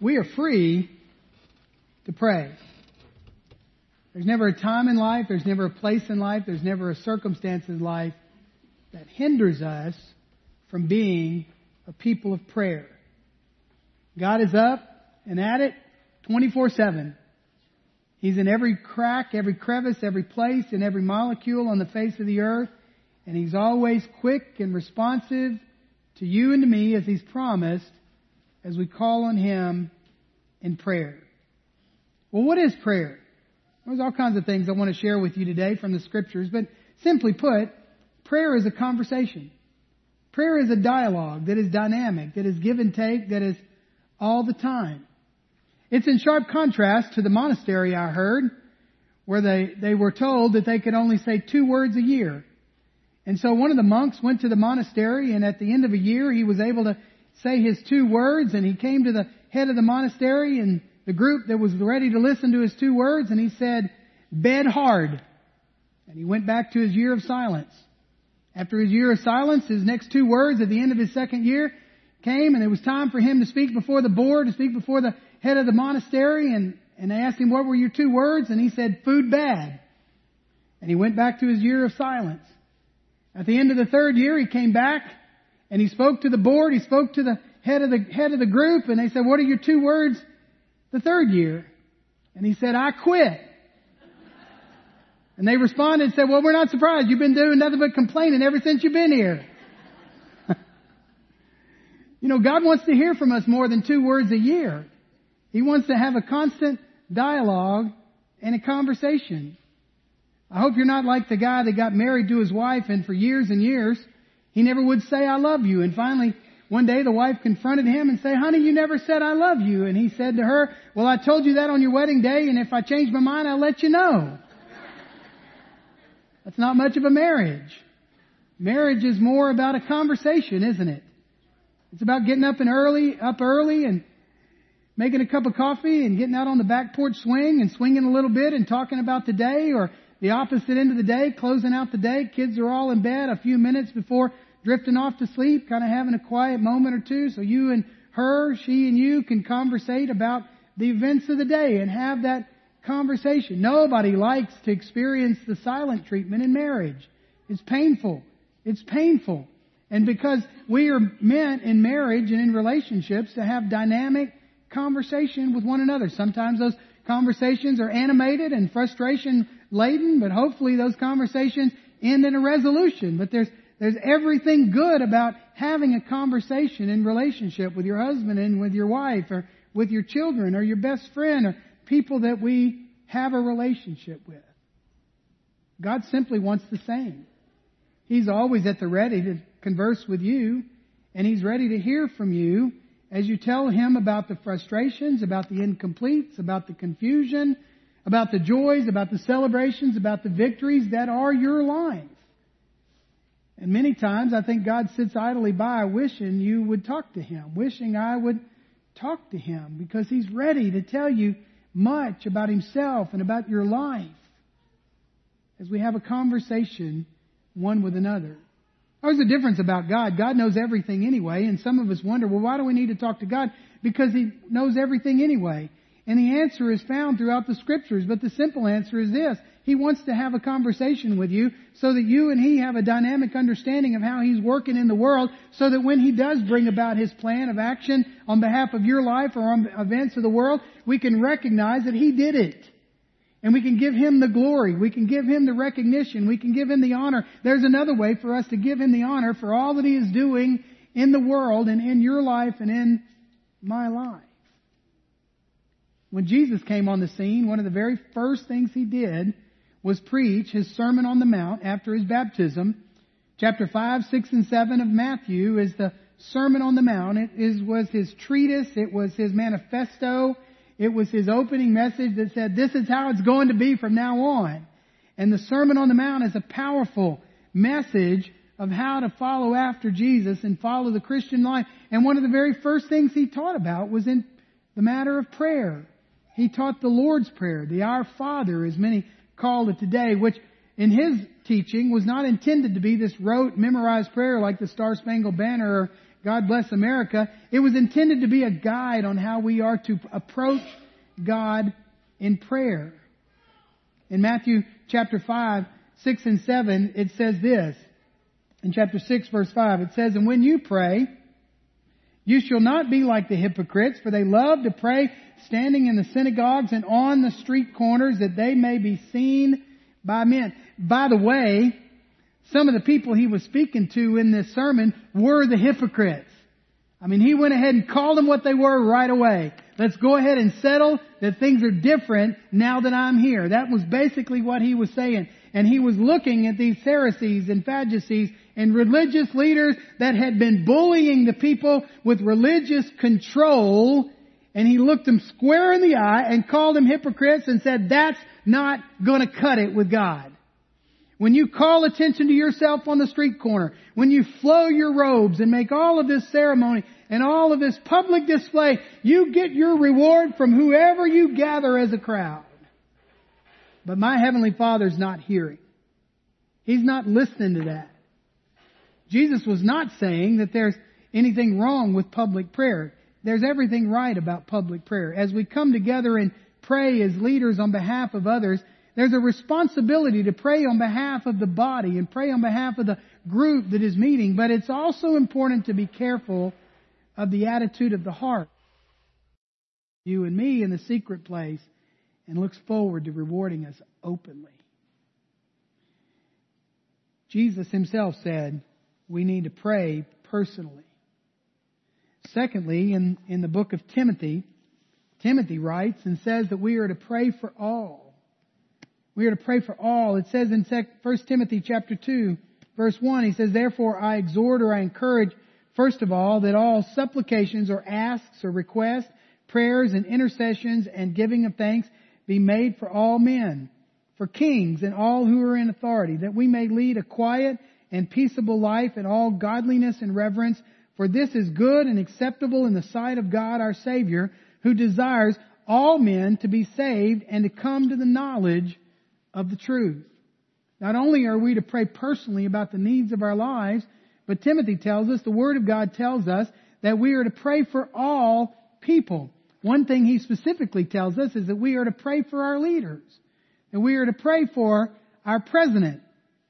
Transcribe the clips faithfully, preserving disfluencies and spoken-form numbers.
we are free to pray. There's never a time in life, there's never a place in life, there's never a circumstance in life that hinders us from being a people of prayer. God is up and at it twenty-four seven. He's in every crack, every crevice, every place, in every molecule on the face of the earth. And He's always quick and responsive to you and to me, as He's promised, as we call on Him in prayer. Well, what is prayer? There's all kinds of things I want to share with you today from the Scriptures. But simply put, prayer is a conversation. Prayer is a dialogue that is dynamic, that is give and take, that is all the time. It's in sharp contrast to the monastery, I heard, where they, they were told that they could only say two words a year. And so one of the monks went to the monastery, and at the end of a year he was able to say his two words, and he came to the head of the monastery and the group that was ready to listen to his two words, and he said, "Bed hard." And he went back to his year of silence. After his year of silence, his next two words at the end of his second year came, and it was time for him to speak before the board, to speak before the head of the monastery, and, and they asked him, "What were your two words?" And he said, "Food bad." And he went back to his year of silence. At the end of the third year, he came back, and he spoke to the board, he spoke to the head of the head of the group, and they said, "What are your two words the third year?" And he said, "I quit." And they responded and said, "Well, we're not surprised. You've been doing nothing but complaining ever since you've been here." You know, God wants to hear from us more than two words a year. He wants to have a constant dialogue and a conversation. I hope you're not like the guy that got married to his wife, and for years and years, he never would say, "I love you." And finally, one day the wife confronted him and said, "Honey, you never said I love you." And he said to her, "Well, I told you that on your wedding day, and if I change my mind, I'll let you know." That's not much of a marriage. Marriage is more about a conversation, isn't it? It's about getting up and early, up early and making a cup of coffee and getting out on the back porch swing and swinging a little bit and talking about the day, or the opposite end of the day, closing out the day. Kids are all in bed a few minutes before drifting off to sleep, kind of having a quiet moment or two so you and her, she and you can conversate about the events of the day and have that conversation. Nobody likes to experience the silent treatment in marriage. It's painful. It's painful. And because we are meant in marriage and in relationships to have dynamic conversation with one another. Sometimes those conversations are animated and frustration laden, but hopefully those conversations end in a resolution. But there's there's everything good about having a conversation in relationship with your husband and with your wife, or with your children, or your best friend, or people that we have a relationship with. God simply wants the same. He's always at the ready to converse with you, and He's ready to hear from you as you tell Him about the frustrations, about the incompletes, about the confusion, about the joys, about the celebrations, about the victories that are your life. And many times I think God sits idly by wishing you would talk to Him, wishing I would talk to Him, because He's ready to tell you much about Himself and about your life as we have a conversation one with another. There's a difference about God. God knows everything anyway, and some of us wonder, well, why do we need to talk to God? Because He knows everything anyway. And the answer is found throughout the Scriptures, but the simple answer is this. He wants to have a conversation with you so that you and He have a dynamic understanding of how He's working in the world, so that when He does bring about His plan of action on behalf of your life or on events of the world, we can recognize that He did it. And we can give Him the glory. We can give Him the recognition. We can give Him the honor. There's another way for us to give Him the honor for all that He is doing in the world and in your life and in my life. When Jesus came on the scene, one of the very first things He did was preach His Sermon on the Mount after His baptism. Chapter five, six, and seven of Matthew is the Sermon on the Mount. It is, was His treatise. It was His manifesto. It was His opening message that said, this is how it's going to be from now on. And the Sermon on the Mount is a powerful message of how to follow after Jesus and follow the Christian life. And one of the very first things He taught about was in the matter of prayer. He taught the Lord's Prayer, the Our Father, as many call it today, which in His teaching was not intended to be this rote, memorized prayer like the Star Spangled Banner or God Bless America. It was intended to be a guide on how we are to approach God in prayer. In Matthew chapter five, six and seven, it says this. In chapter six, verse five, it says, "And when you pray, you shall not be like the hypocrites, for they love to pray standing in the synagogues and on the street corners, that they may be seen by men." By the way, some of the people he was speaking to in this sermon were the hypocrites. I mean, he went ahead and called them what they were right away. Let's go ahead and settle that things are different now that I'm here. That was basically what he was saying. And he was looking at these Pharisees and Sadducees and religious leaders that had been bullying the people with religious control. And he looked them square in the eye and called them hypocrites and said, that's not going to cut it with God. When you call attention to yourself on the street corner, when you flow your robes and make all of this ceremony and all of this public display, you get your reward from whoever you gather as a crowd. But my Heavenly Father's not hearing. He's not listening to that. Jesus was not saying that there's anything wrong with public prayer. There's everything right about public prayer. As we come together and pray as leaders on behalf of others, there's a responsibility to pray on behalf of the body and pray on behalf of the group that is meeting. But it's also important to be careful of the attitude of the heart. You and me in the secret place, and looks forward to rewarding us openly. Jesus himself said we need to pray personally. Secondly, in, in the book of Timothy, Timothy writes and says that we are to pray for all. We are to pray for all. It says in First Timothy chapter two, verse one, he says, "Therefore I exhort," or I encourage, "first of all, that all supplications or asks or requests, prayers and intercessions and giving of thanks be made for all men, for kings and all who are in authority, that we may lead a quiet and peaceable life in all godliness and reverence. For this is good and acceptable in the sight of God our Savior, who desires all men to be saved and to come to the knowledge of the truth." Not only are we to pray personally about the needs of our lives, but Timothy tells us, the Word of God tells us, that we are to pray for all people. One thing he specifically tells us is that we are to pray for our leaders. And we are to pray for our president.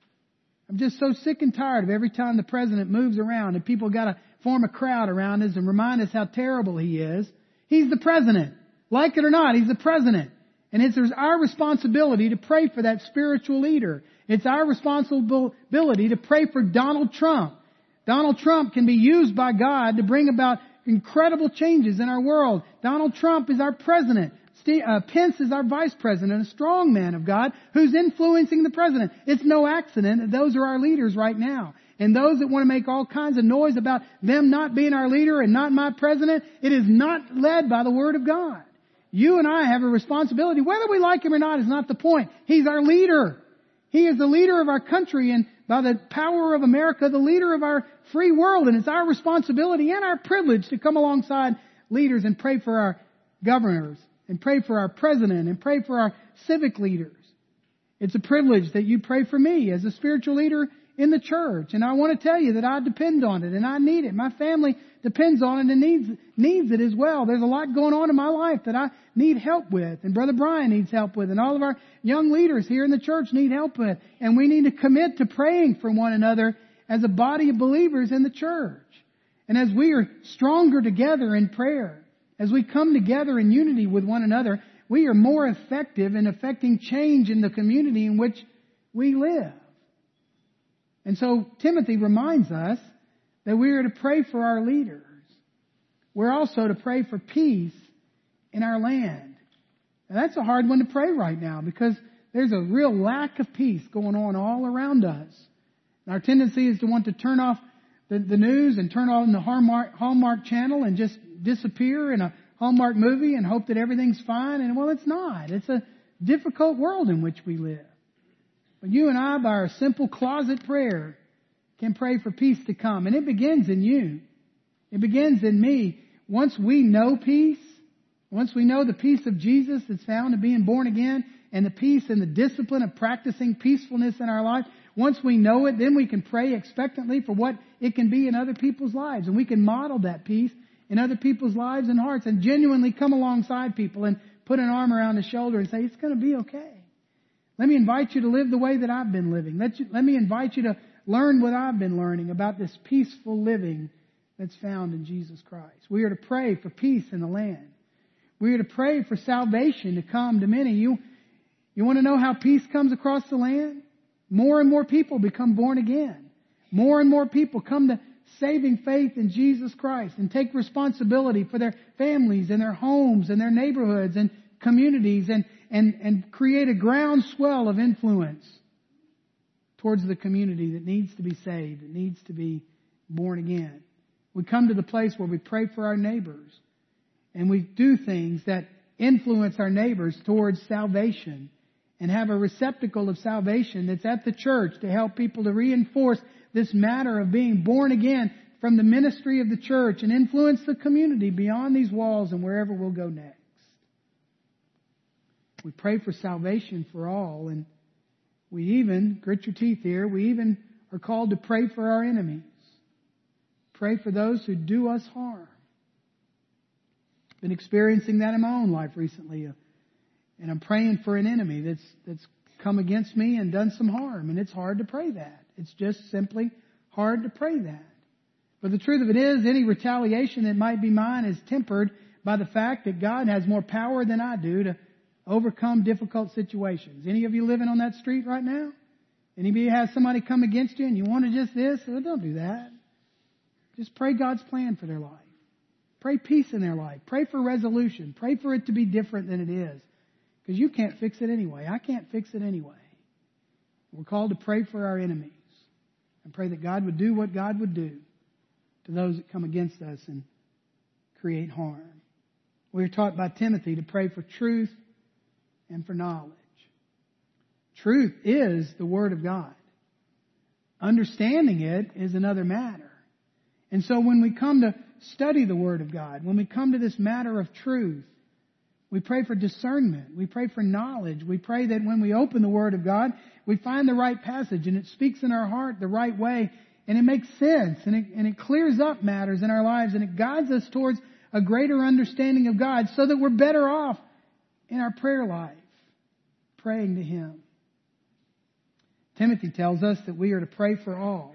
I'm just so sick and tired of every time the president moves around and people got to form a crowd around us and remind us how terrible he is. He's the president. Like it or not, he's the president. And it's our responsibility to pray for that spiritual leader. It's our responsibility to pray for Donald Trump. Donald Trump can be used by God to bring about incredible changes in our world. Donald Trump is our president. Steve, uh, Pence is our vice president, a strong man of God who's influencing the president. It's no accident that those are our leaders right now. And those that want to make all kinds of noise about them not being our leader and not my president, it is not led by the Word of God. You and I have a responsibility. Whether we like him or not is not the point. He's our leader. He is the leader of our country, and by the power of America, the leader of our free world. And it's our responsibility and our privilege to come alongside leaders and pray for our governors and pray for our president and pray for our civic leaders. It's a privilege that you pray for me as a spiritual leader in the church. And I want to tell you that I depend on it and I need it. My family depends on it and needs, needs it as well. There's a lot going on in my life that I need help with, and Brother Brian needs help with, and all of our young leaders here in the church need help with. And we need to commit to praying for one another as a body of believers in the church. And as we are stronger together in prayer, as we come together in unity with one another, we are more effective in affecting change in the community in which we live. And so Timothy reminds us that we are to pray for our leaders. We're also to pray for peace in our land. Now that's a hard one to pray right now because there's a real lack of peace going on all around us. And our tendency is to want to turn off the, the news and turn on the Hallmark, Hallmark channel and just disappear in a Hallmark movie and hope that everything's fine. And well, it's not. It's a difficult world in which we live. But you and I, by our simple closet prayer, can pray for peace to come. And it begins in you. It begins in me. Once we know peace, once we know the peace of Jesus that's found in being born again, and the peace and the discipline of practicing peacefulness in our life. Once we know it, then we can pray expectantly for what it can be in other people's lives. And we can model that peace in other people's lives and hearts and genuinely come alongside people and put an arm around the shoulder and say, it's going to be okay. Let me invite you to live the way that I've been living. Let, you, let me invite you to learn what I've been learning about this peaceful living that's found in Jesus Christ. We are to pray for peace in the land. We are to pray for salvation to come to many. You, you want to know how peace comes across the land? More and more people become born again. More and more people come to saving faith in Jesus Christ and take responsibility for their families and their homes and their neighborhoods and communities and, and, and create a groundswell of influence towards the community that needs to be saved, that needs to be born again. We come to the place where we pray for our neighbors and we do things that influence our neighbors towards salvation and have a receptacle of salvation that's at the church to help people to reinforce this matter of being born again from the ministry of the church and influence the community beyond these walls and wherever we'll go next. We pray for salvation for all, and we even, grit your teeth here, we even are called to pray for our enemies. Pray for those who do us harm. Been experiencing that in my own life recently. And I'm praying for an enemy that's that's come against me and done some harm. And it's hard to pray that. It's just simply hard to pray that. But the truth of it is, any retaliation that might be mine is tempered by the fact that God has more power than I do to overcome difficult situations. Any of you living on that street right now? Anybody has somebody come against you and you want to just this? Well, don't do that. Just pray God's plan for their life. Pray peace in their life. Pray for resolution. Pray for it to be different than it is. Because you can't fix it anyway. I can't fix it anyway. We're called to pray for our enemies. And pray that God would do what God would do to those that come against us and create harm. We are taught by Timothy to pray for truth and for knowledge. Truth is the Word of God. Understanding it is another matter. And so when we come to study the Word of God, when we come to this matter of truth, we pray for discernment. We pray for knowledge. We pray that when we open the Word of God, we find the right passage and it speaks in our heart the right way and it makes sense and it, and it clears up matters in our lives and it guides us towards a greater understanding of God so that we're better off in our prayer life, praying to Him. Timothy tells us that we are to pray for all.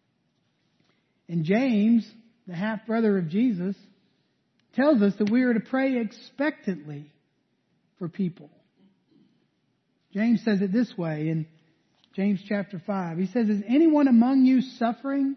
And James, the half-brother of Jesus, tells us that we are to pray expectantly for people. James says it this way in James chapter five. He says, is anyone among you suffering?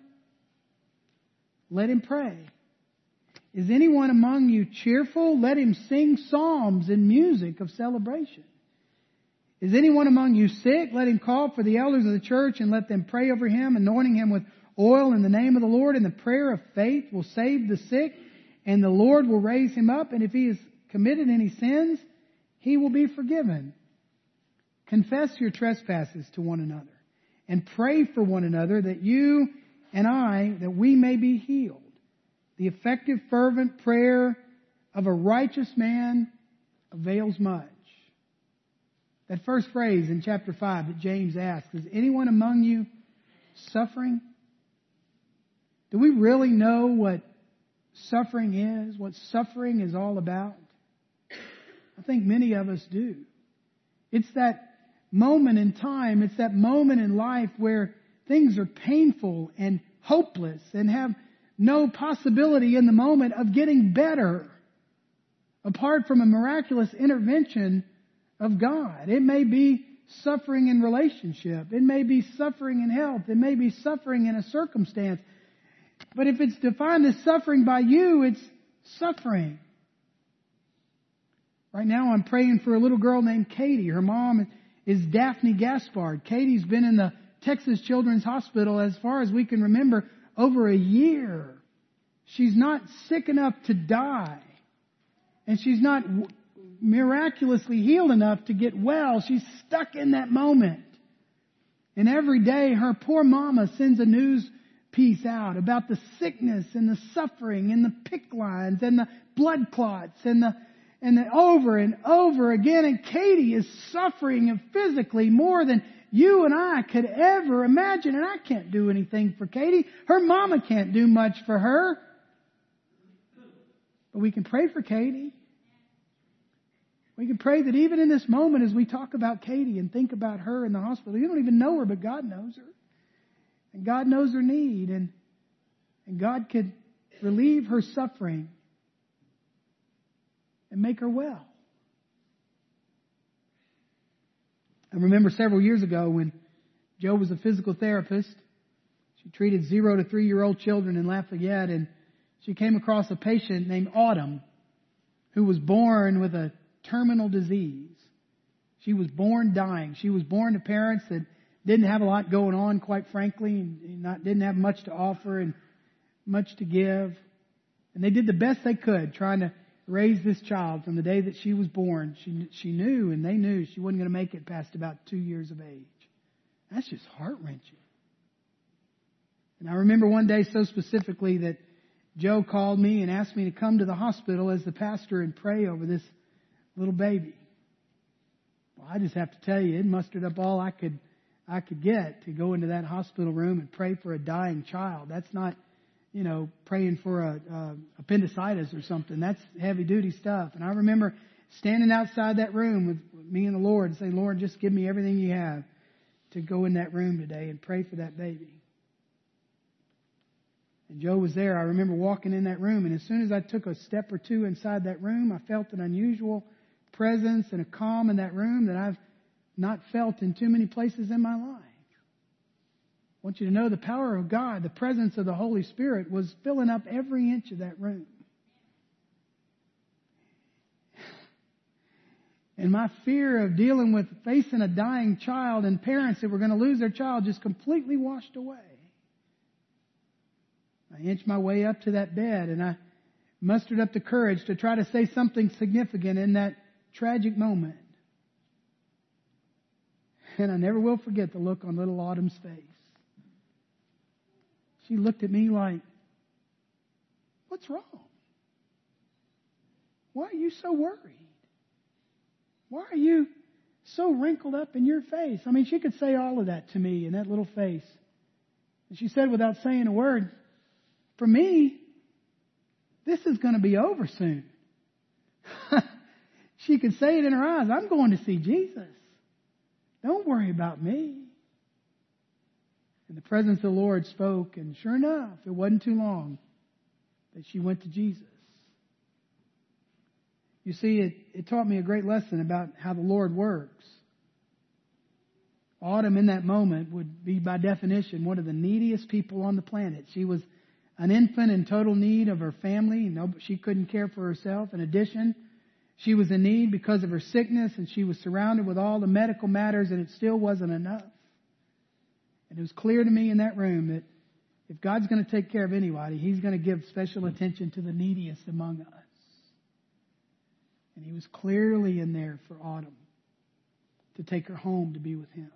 Let him pray. Is anyone among you cheerful? Let him sing psalms and music of celebration. Is anyone among you sick? Let him call for the elders of the church and let them pray over him, anointing him with oil in the name of the Lord. And the prayer of faith will save the sick, and the Lord will raise him up. And if he has committed any sins, he will be forgiven. Confess your trespasses to one another and pray for one another that you and I, that we may be healed. The effective, fervent prayer of a righteous man avails much. That first phrase in chapter five that James asks, is anyone among you suffering? Do we really know what suffering is, what suffering is all about? I think many of us do. It's that moment in time, it's that moment in life where things are painful and hopeless and have no possibility in the moment of getting better apart from a miraculous intervention of God. It may be suffering in relationship. It may be suffering in health. It may be suffering in a circumstance. But if it's defined as suffering by you, it's suffering. Right now I'm praying for a little girl named Katie. Her mom is Daphne Gaspard. Katie's been in the Texas Children's Hospital as far as we can remember over a year. She's not sick enough to die. And she's not miraculously healed enough to get well. She's stuck in that moment. And every day her poor mama sends a news piece out about the sickness and the suffering and the P I C C lines and the blood clots and the and then over and over again. And Katie is suffering physically more than you and I could ever imagine. And I can't do anything for Katie. Her mama can't do much for her. But we can pray for Katie. We can pray that even in this moment as we talk about Katie and think about her in the hospital, you don't even know her, but God knows her. And God knows her need. And, and God could relieve her suffering and make her well. I remember several years ago when Joe was a physical therapist. She treated zero to three-year-old children in Lafayette, and she came across a patient named Autumn who was born with a terminal disease. She was born dying. She was born to parents that didn't have a lot going on, quite frankly, and not, didn't have much to offer and much to give. And they did the best they could trying to raise this child from the day that she was born. She, she knew, and they knew, she wasn't going to make it past about two years of age. That's just heart-wrenching. And I remember one day so specifically that Joe called me and asked me to come to the hospital as the pastor and pray over this little baby. Well, I just have to tell you, it mustered up all I could I could get to go into that hospital room and pray for a dying child. That's not, you know, praying for a, a appendicitis or something. That's heavy duty stuff. And I remember standing outside that room with, with me and the Lord and saying, Lord, just give me everything you have to go in that room today and pray for that baby. And Joe was there. I remember walking in that room, and as soon as I took a step or two inside that room, I felt an unusual presence and a calm in that room that I've not felt in too many places in my life. I want you to know the power of God, the presence of the Holy Spirit was filling up every inch of that room. And my fear of dealing with facing a dying child and parents that were going to lose their child just completely washed away. I inched my way up to that bed, and I mustered up the courage to try to say something significant in that tragic moment. And I never will forget the look on little Autumn's face. She looked at me like, what's wrong? Why are you so worried? Why are you so wrinkled up in your face? I mean, she could say all of that to me in that little face. And she said without saying a word, for me, this is going to be over soon. She could say it in her eyes. I'm going to see Jesus. Don't worry about me. And the presence of the Lord spoke, and sure enough, it wasn't too long that she went to Jesus. You see, it, it taught me a great lesson about how the Lord works. Autumn in that moment would be, by definition, one of the neediest people on the planet. She was an infant in total need of her family. No, she couldn't care for herself. In addition, she was in need because of her sickness, and she was surrounded with all the medical matters, and it still wasn't enough. And it was clear to me in that room that if God's going to take care of anybody, He's going to give special attention to the neediest among us. And He was clearly in there for Autumn to take her home to be with Him.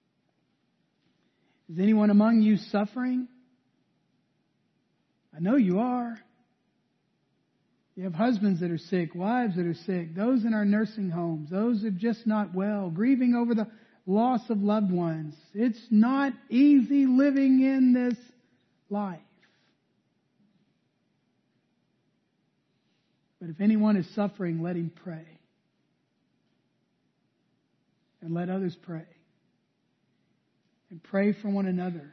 Is anyone among you suffering? I know you are. You have husbands that are sick, wives that are sick, those in our nursing homes, those who are just not well, grieving over the loss of loved ones. It's not easy living in this life. But if anyone is suffering, let him pray. And let others pray. And pray for one another.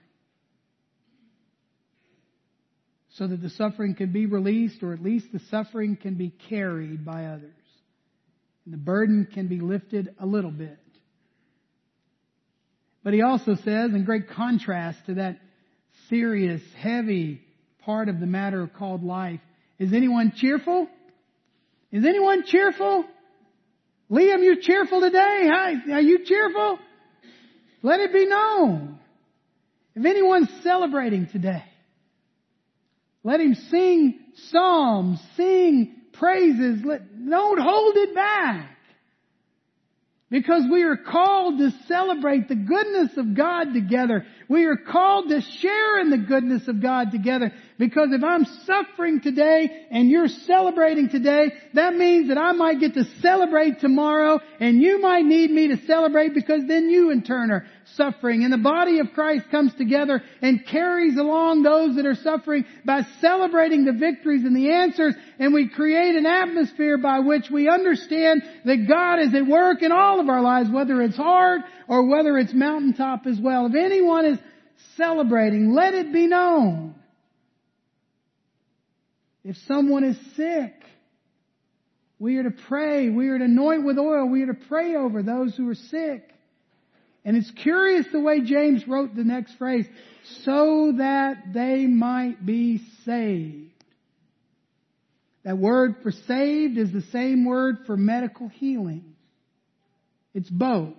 So that the suffering can be released, or at least the suffering can be carried by others. And the burden can be lifted a little bit. But he also says, in great contrast to that serious, heavy part of the matter called life, is anyone cheerful? Is anyone cheerful? Liam, you cheerful today? Hi, are you cheerful? Let it be known. If anyone's celebrating today, let him sing psalms, sing praises. Let, don't hold it back. Because we are called to celebrate the goodness of God together. We are called to share in the goodness of God together. Because if I'm suffering today and you're celebrating today, that means that I might get to celebrate tomorrow, and you might need me to celebrate because then you in turn are suffering. And the body of Christ comes together and carries along those that are suffering by celebrating the victories and the answers, and we create an atmosphere by which we understand that God is at work in all of our lives, whether it's hard or whether it's mountaintop as well. If anyone is celebrating, let it be known. If someone is sick, we are to pray. We are to anoint with oil. We are to pray over those who are sick. And it's curious the way James wrote the next phrase, so that they might be saved. That word for saved is the same word for medical healing. It's both.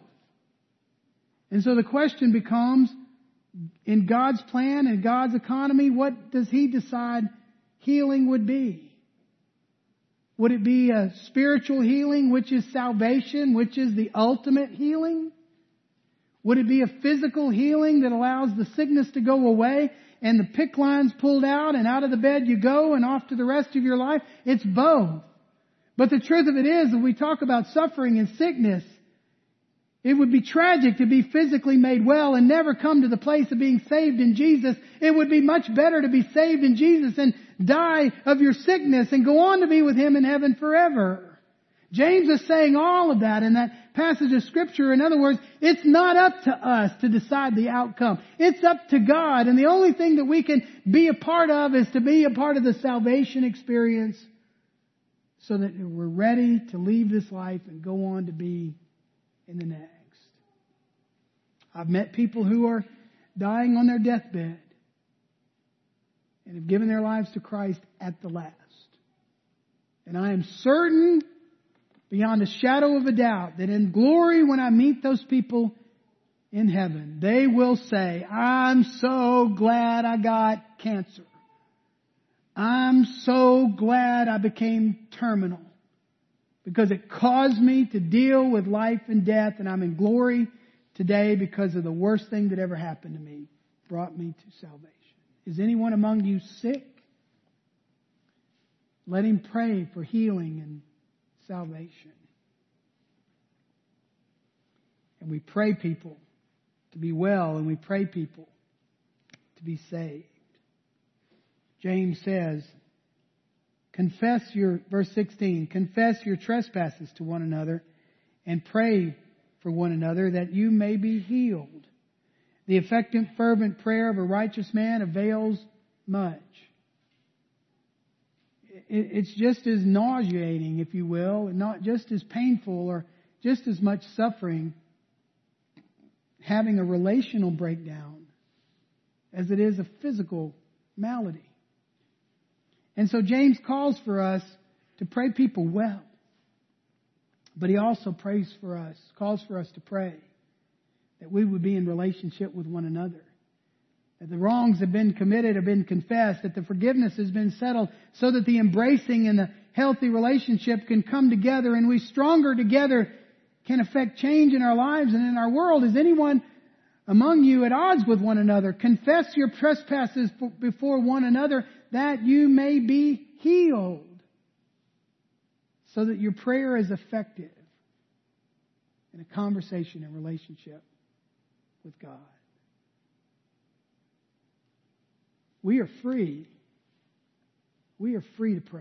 And so the question becomes, in God's plan and God's economy, what does He decide healing would be? Would it be a spiritual healing, which is salvation, which is the ultimate healing? Would it be a physical healing that allows the sickness to go away and the PICC line's pulled out and out of the bed you go and off to the rest of your life? It's both. But the truth of it is, when we talk about suffering and sickness, it would be tragic to be physically made well and never come to the place of being saved in Jesus. It would be much better to be saved in Jesus and die of your sickness and go on to be with Him in heaven forever. James is saying all of that in that passage of Scripture. In other words, it's not up to us to decide the outcome. It's up to God. And the only thing that we can be a part of is to be a part of the salvation experience so that we're ready to leave this life and go on to be in the next. I've met people who are dying on their deathbed and have given their lives to Christ at the last. And I am certain, beyond a shadow of a doubt, that in glory, when I meet those people in heaven, they will say, I'm so glad I got cancer. I'm so glad I became terminal, because it caused me to deal with life and death, and I'm in glory today because of the worst thing that ever happened to me, brought me to salvation. Is anyone among you sick? Let him pray for healing and salvation. And we pray people to be well, and we pray people to be saved. James says, confess your, verse sixteen, confess your trespasses to one another and pray for one another that you may be healed. The effective, fervent prayer of a righteous man avails much. It's just as nauseating, if you will, and not just as painful or just as much suffering having a relational breakdown as it is a physical malady. And so James calls for us to pray people well. But he also prays for us, calls for us to pray that we would be in relationship with one another. That the wrongs have been committed, have been confessed, that the forgiveness has been settled, so that the embracing and the healthy relationship can come together, and we stronger together can affect change in our lives and in our world. Is anyone among you at odds with one another? Confess your trespasses before one another that you may be healed, so that your prayer is effective in a conversation and relationship with God. We are free. We are free to pray.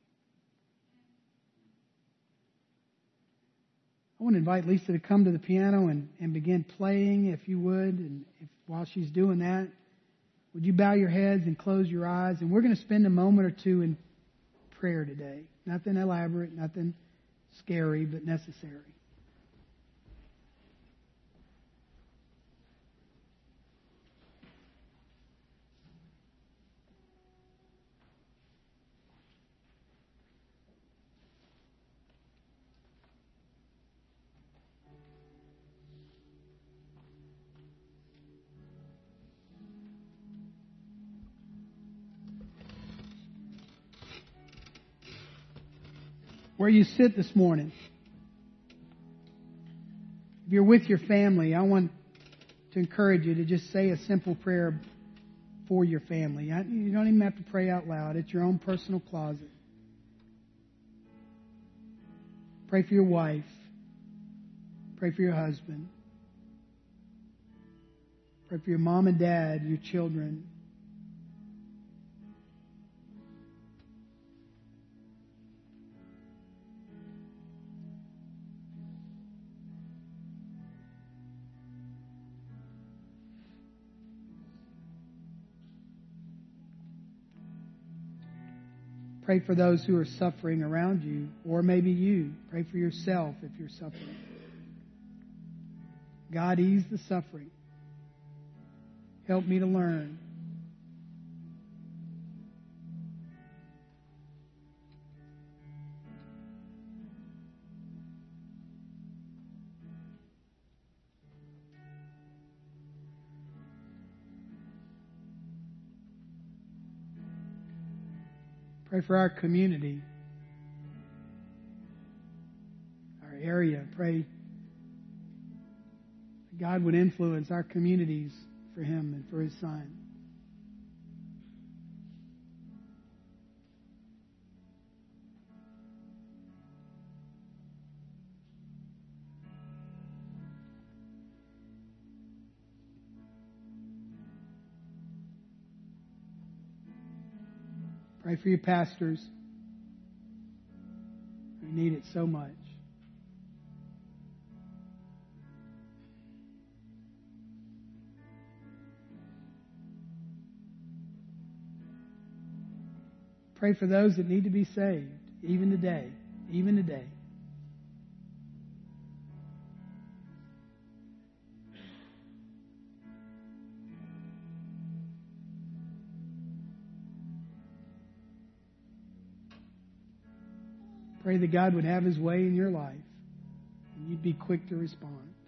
I want to invite Lisa to come to the piano and, and begin playing, if you would. And if, while she's doing that, would you bow your heads and close your eyes? And we're going to spend a moment or two in prayer today. Nothing elaborate, nothing scary, but necessary. Where you sit this morning, if you're with your family, I want to encourage you to just say a simple prayer for your family. You don't even have to pray out loud. It's your own personal closet. Pray for your wife. Pray for your husband. Pray for your mom and dad, your children. Pray for those who are suffering around you, or maybe you. Pray for yourself if you're suffering. God, ease the suffering. Help me to learn. Pray for our community, our area. Pray that God would influence our communities for Him and for His Son. Pray for your pastors who need it so much. Pray for those that need to be saved, even today, even today. Pray that God would have His way in your life and you'd be quick to respond.